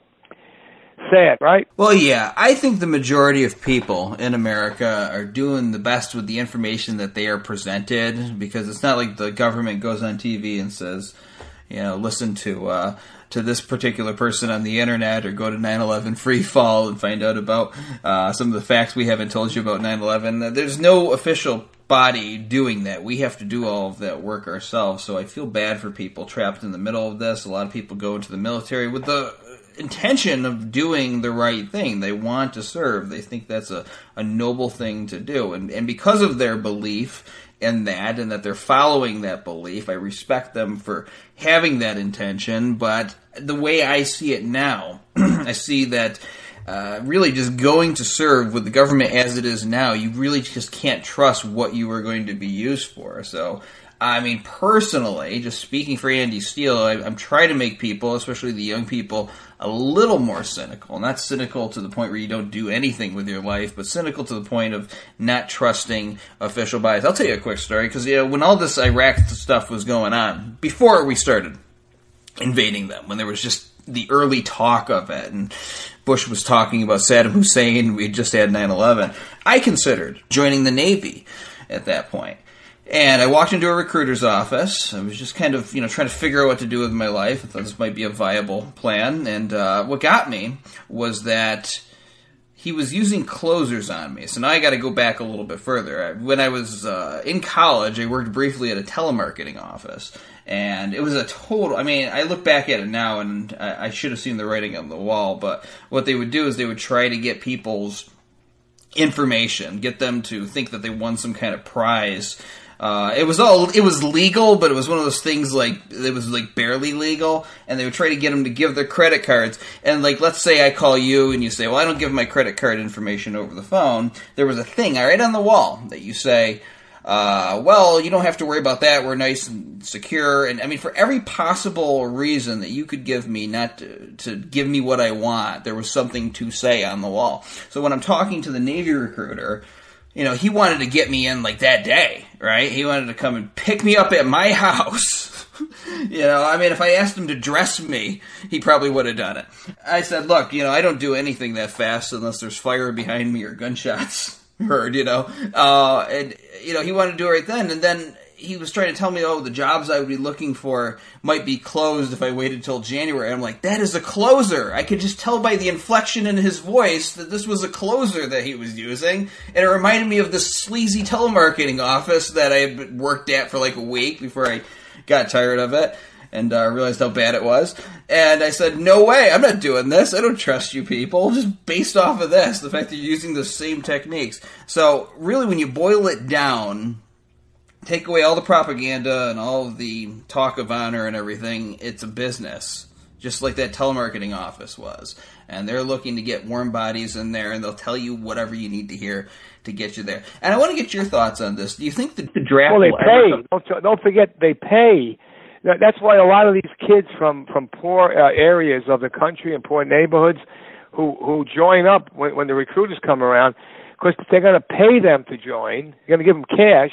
sad, right? Well, yeah. I think the majority of people in America are doing the best with the information that they are presented, because it's not like the government goes on T V and says, you know, listen to uh, to this particular person on the internet, or go to nine eleven Free Fall and find out about uh, some of the facts we haven't told you about nine eleven. There's no official body doing that. We have to do all of that work ourselves. So I feel bad for people trapped in the middle of this. A lot of people go into the military with the intention of doing the right thing. They want to serve. They think that's a, a noble thing to do. And, and because of their belief in that, and that they're following that belief, I respect them for having that intention. But the way I see it now, I see that Uh, really just going to serve with the government as it is now, you really just can't trust what you are going to be used for. So, I mean, personally, just speaking for Andy Steele, I, I'm trying to make people, especially the young people, a little more cynical. Not cynical to the point where you don't do anything with your life, but cynical to the point of not trusting official bodies. I'll tell you a quick story, because you know, when all this Iraq stuff was going on, before we started invading them, when there was just the early talk of it, and Bush was talking about Saddam Hussein, we had just had nine eleven, I considered joining the Navy at that point. And I walked into a recruiter's office. I was just kind of, you know, trying to figure out what to do with my life. I thought this might be a viable plan. And uh, what got me was that he was using closers on me. So now I got to go back a little bit further. When I was uh, in college, I worked briefly at a telemarketing office. And it was a total, I mean, I look back at it now, and I, I should have seen the writing on the wall, but what they would do is they would try to get people's information, get them to think that they won some kind of prize. Uh, it was all, it was legal, but it was one of those things like, it was like barely legal, and they would try to get them to give their credit cards. And like, let's say I call you and you say, well, I don't give my credit card information over the phone. There was a thing right on the wall that you say, Uh, well, you don't have to worry about that. We're nice and secure. And I mean, for every possible reason that you could give me not to, to give me what I want, there was something to say on the wall. So when I'm talking to the Navy recruiter, you know, he wanted to get me in like that day, right? He wanted to come and pick me up at my house. You know, I mean, if I asked him to dress me, he probably would have done it. I said, look, you know, I don't do anything that fast unless there's fire behind me or gunshots heard, you know. Uh, and, you know, he wanted to do it right then. And then he was trying to tell me, oh, the jobs I would be looking for might be closed if I waited till January. I'm like, that is a closer. I could just tell by the inflection in his voice that this was a closer that he was using. And it reminded me of this sleazy telemarketing office that I had worked at for like a week before I got tired of it and uh, realized how bad it was. And I said, no way, I'm not doing this. I don't trust you people, just based off of this, the fact that you're using the same techniques. So really, when you boil it down, take away all the propaganda and all of the talk of honor and everything, it's a business, just like that telemarketing office was. And they're looking to get warm bodies in there, and they'll tell you whatever you need to hear to get you there. And I want to get your thoughts on this. Do you think that the draft Well, they will pay. ever... Don't, don't forget, they pay. That's why a lot of these kids from, from poor uh, areas of the country and poor neighborhoods who, who join up when, when the recruiters come around, because they're going to pay them to join. They're going to give them cash.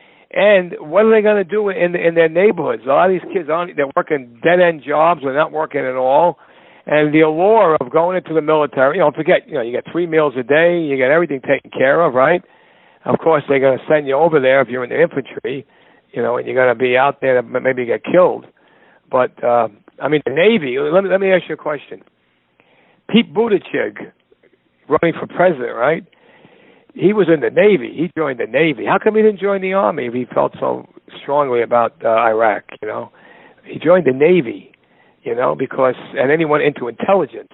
And what are they going to do in in their neighborhoods? A lot of these kids, aren't, they're working dead-end jobs. They're not working at all. And the allure of going into the military, you know, don't forget, you know, you get three meals a day. You get everything taken care of, right? Of course, they're going to send you over there if you're in the infantry, you know, and you're going to be out there to maybe get killed. But, uh, I mean, the Navy, let me, let me ask you a question. Pete Buttigieg, running for president, right? He was in the Navy. He joined the Navy. How come he didn't join the Army if he felt so strongly about uh, Iraq, you know? He joined the Navy, you know, because, and then he went into intelligence,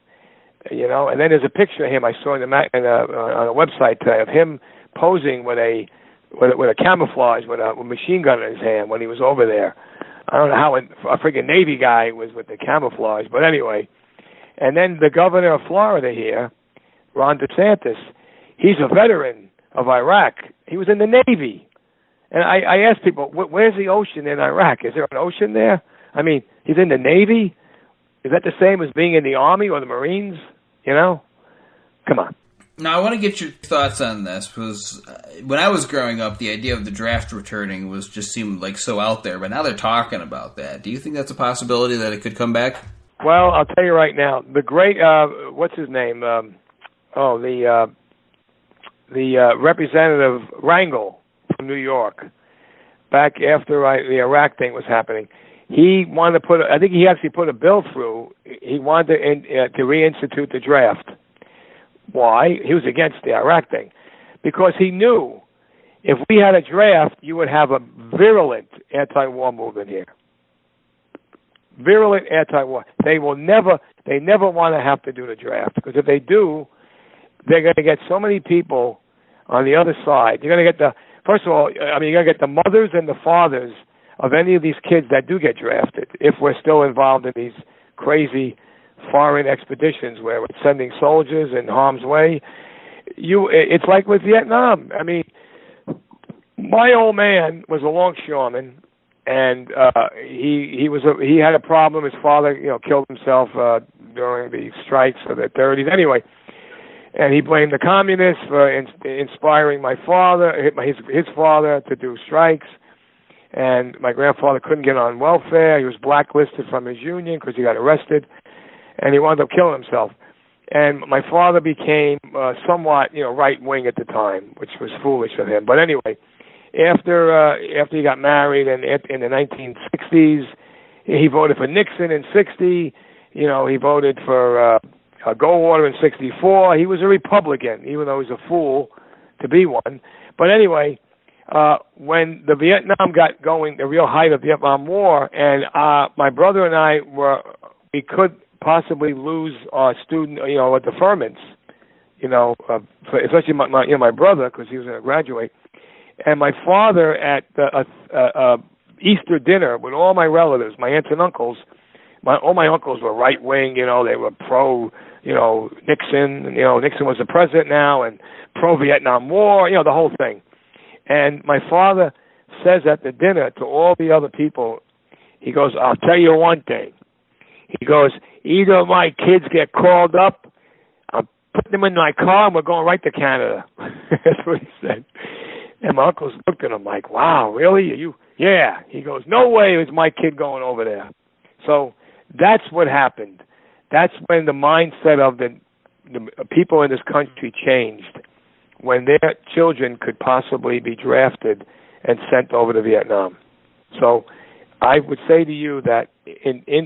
you know, and then there's a picture of him I saw in the, in a, on a website today of him posing with a, with a, with a camouflage, with a, with a machine gun in his hand when he was over there. I don't know how a, a freaking Navy guy was with the camouflage, but anyway. And then the governor of Florida here, Ron DeSantis, he's a veteran of Iraq. He was in the Navy. And I, I ask people, where's the ocean in Iraq? Is there an ocean there? I mean, he's in the Navy. Is that the same as being in the Army or the Marines? You know? Come on. Now, I want to get your thoughts on this, because when I was growing up, the idea of the draft returning was just seemed like so out there, but now they're talking about that. Do you think that's a possibility that it could come back? Well, I'll tell you right now, the great, uh, what's his name? Um, oh, the uh, the uh, Representative Rangel from New York, back after I, the Iraq thing was happening, he wanted to put, I think he actually put a bill through, he wanted to, in, uh, to reinstitute the draft. Why? He was against the Iraq thing. Because he knew if we had a draft, you would have a virulent anti-war movement here. Virulent anti-war. They will never, they never want to have to do the draft. Because if they do, they're going to get so many people on the other side. You're going to get the, first of all, I mean, you're going to get the mothers and the fathers of any of these kids that do get drafted, if we're still involved in these crazy foreign expeditions where we're sending soldiers in harm's way. You, it's like with Vietnam. I mean, my old man was a longshoreman, and uh, he he was a, he had a problem. His father, you know, killed himself uh, during the strikes of the thirties. Anyway, and he blamed the communists for in, inspiring my father, his his father, to do strikes. And my grandfather couldn't get on welfare. He was blacklisted from his union because he got arrested. And he wound up killing himself. And my father became uh, somewhat, you know, right-wing at the time, which was foolish of him. But anyway, after uh, after he got married and in the nineteen sixties, he voted for Nixon in sixty. You know, he voted for uh, uh, Goldwater in sixty-four. He was a Republican, even though he was a fool to be one. But anyway, uh, when the Vietnam got going, the real height of the Vietnam War, and uh, my brother and I were, we could possibly lose our student, you know, deferments, you know, uh, especially my, my, you know, my brother, because he was going to graduate. And my father at the uh, uh, uh, Easter dinner with all my relatives, my aunts and uncles, my, all my uncles were right-wing, you know, they were pro, you know, Nixon, and, you know, Nixon was the president now, and pro-Vietnam War, you know, the whole thing. And my father says at the dinner to all the other people, he goes, I'll tell you one thing. He goes, either my kids get called up, I'm putting them in my car, and we're going right to Canada. That's what he said. And my uncles looked at him like, wow, really? Are you? Yeah. He goes, no way is my kid going over there. So that's what happened. That's when the mindset of the, the people in this country changed, when their children could possibly be drafted and sent over to Vietnam. So I would say to you that in, in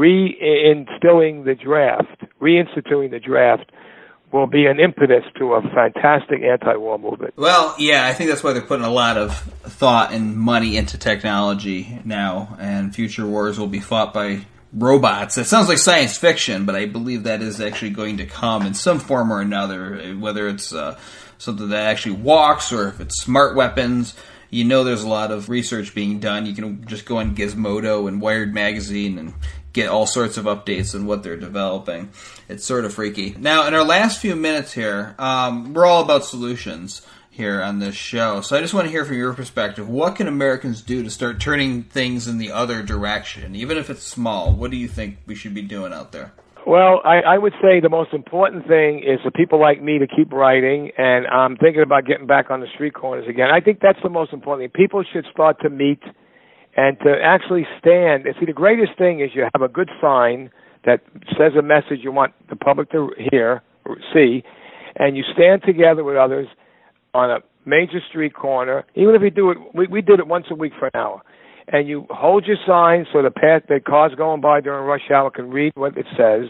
reinstilling the draft, reinstituting the draft, will be an impetus to a fantastic anti-war movement. Well, yeah, I think that's why they're putting a lot of thought and money into technology now, and future wars will be fought by robots. It sounds like science fiction, but I believe that is actually going to come in some form or another, whether it's uh, something that actually walks or if it's smart weapons. You know there's a lot of research being done. You can just go on Gizmodo and Wired Magazine and get all sorts of updates on what they're developing. It's sort of freaky. Now, in our last few minutes here, um, we're all about solutions here on this show. So I just want to hear from your perspective. What can Americans do to start turning things in the other direction? Even if it's small, what do you think we should be doing out there? Well, I, I would say the most important thing is for people like me to keep writing, and I'm thinking about getting back on the street corners again. I think that's the most important thing. People should start to meet and to actually stand. And see, the greatest thing is you have a good sign that says a message you want the public to hear or see, and you stand together with others on a major street corner. Even if you do it, we, we did it once a week for an hour. And you hold your sign so the path, the cars going by during rush hour can read what it says.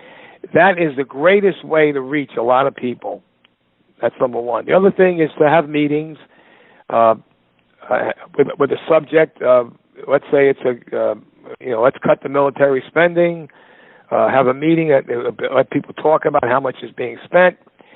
That is the greatest way to reach a lot of people. That's number one. The other thing is to have meetings uh, uh, with, with a subject. Uh, let's say it's a, uh, you know, let's cut the military spending. Uh, have a meeting that uh, let people talk about how much is being spent.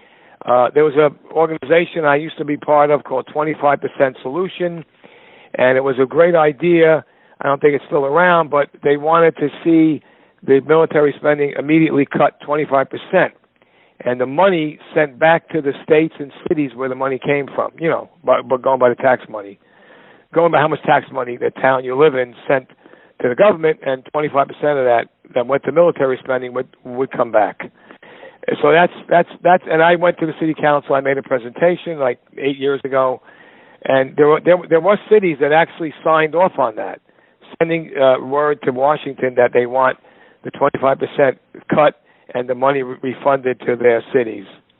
Uh, there was an organization I used to be part of called twenty-five percent Solution. And it was a great idea. I don't think it's still around, but they wanted to see the military spending immediately cut twenty-five percent. And the money sent back to the states and cities where the money came from, you know, by, by going by the tax money. going by how much tax money the town you live in sent to the government, and twenty-five percent of that that went to military spending would would come back. So that's that's that's. And I went to the city council. I made a presentation like eight years ago, and there were there there were cities that actually signed off on that, sending uh, word to Washington that they want the twenty-five percent cut and the money re- refunded to their cities.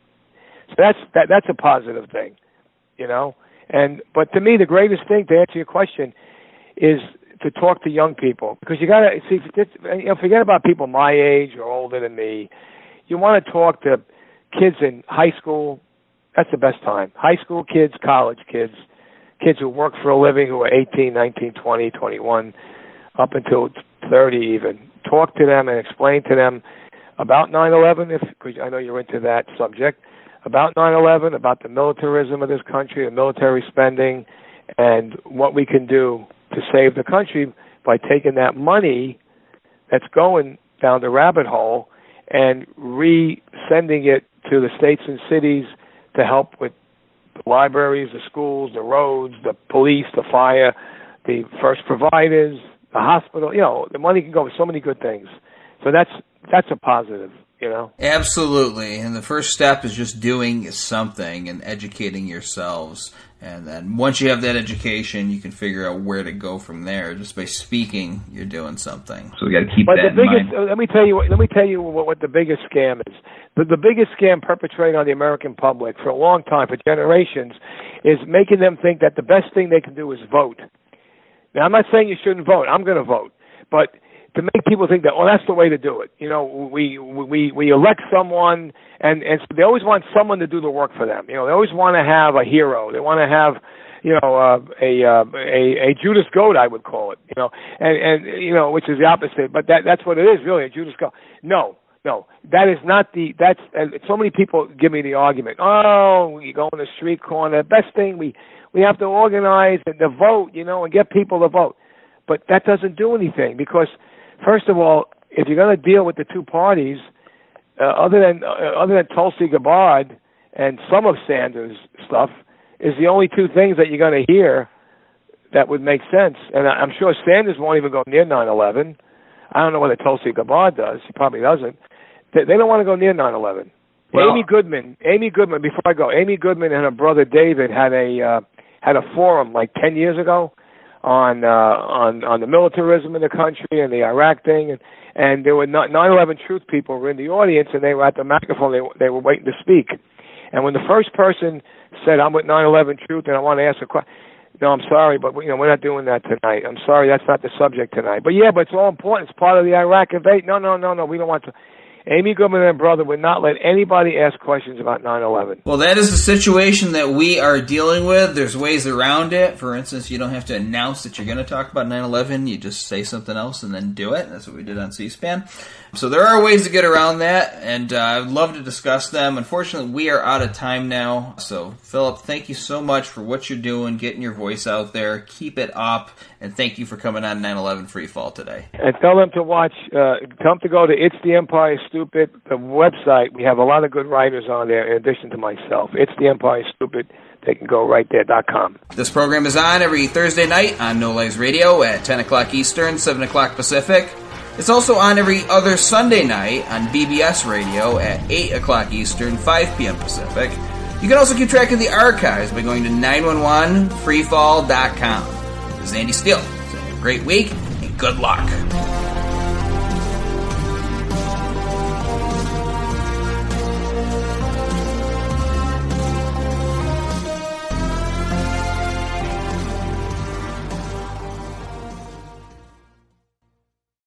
So that's that that's a positive thing, you know. And but to me, the greatest thing, to answer your question, is to talk to young people, because you gotta see. You know, forget about people my age or older than me. You want to talk to kids in high school. That's the best time. High school kids, college kids, kids who work for a living, who are eighteen, nineteen, twenty, twenty-one, up until thirty even. Talk to them and explain to them about nine eleven, if because I know you're into that subject. About nine eleven, about the militarism of this country, the military spending, and what we can do to save the country by taking that money that's going down the rabbit hole and re-sending it to the states and cities to help with the libraries, the schools, the roads, the police, the fire, the first providers, the hospital. You know, the money can go with so many good things. So that's that's a positive. You know? Absolutely. And the first step is just doing something and educating yourselves. And then once you have that education, you can figure out where to go from there. Just by speaking, you're doing something. So we got to keep but that the in biggest, mind. Let me tell you. Let me tell you what, what the biggest scam is. The, the biggest scam perpetrated on the American public for a long time, for generations, is making them think that the best thing they can do is vote. Now, I'm not saying you shouldn't vote. I'm going to vote, but to make people think that, oh, that's the way to do it. You know, we we we elect someone, and and so they always want someone to do the work for them. You know, they always want to have a hero. They want to have, you know, uh, a, uh, a a Judas Goat, I would call it. You know, and and you know, which is the opposite. But that that's what it is, really, a Judas Goat. No, no, that is not the. That's and so many people give me the argument. Oh, you go in the street corner. The best thing we we have to organize and to vote, you know, and get people to vote. But that doesn't do anything, because first of all, if you're going to deal with the two parties, uh, other than uh, other than Tulsi Gabbard and some of Sanders' stuff, is the only two things that you're going to hear that would make sense. And I'm sure Sanders won't even go near nine eleven. I don't know whether Tulsi Gabbard does. He probably doesn't. They, they don't want to go near nine eleven. Well, Amy Goodman, Amy Goodman. Before I go, Amy Goodman and her brother David had a uh, had a forum like ten years ago on uh, on on the militarism in the country and the Iraq thing, and and there were nine eleven Truth people were in the audience, and they were at the microphone. They they were waiting to speak, and when the first person said, "I'm with nine eleven Truth and I want to ask a question," no, I'm sorry, but you know we're not doing that tonight. I'm sorry, that's not the subject tonight. But yeah, but it's all important. It's part of the Iraq invasion. No, no, no, no, we don't want to. Amy Goodman and her brother would not let anybody ask questions about nine eleven. Well, that is the situation that we are dealing with. There's ways around it. For instance, you don't have to announce that you're going to talk about nine eleven. You just say something else and then do it. That's what we did on C-SPAN. So there are ways to get around that, and uh, I'd love to discuss them. Unfortunately, we are out of time now. So, Philip, thank you so much for what you're doing, getting your voice out there. Keep it up, and thank you for coming on nine eleven Free Fall today. And tell them to watch, uh, tell them to go to It's the Empire Stupid, the website. We have a lot of good writers on there in addition to myself. It's the Empire Stupid. They can go right there dot com. This program is on every Thursday night on No Lies Radio at ten o'clock Eastern, seven o'clock Pacific. It's also on every other Sunday night on B B S Radio at eight o'clock Eastern, five p.m. Pacific. You can also keep track of the archives by going to nine one one free fall dot com. This is Andy Steele. So have a great week and good luck.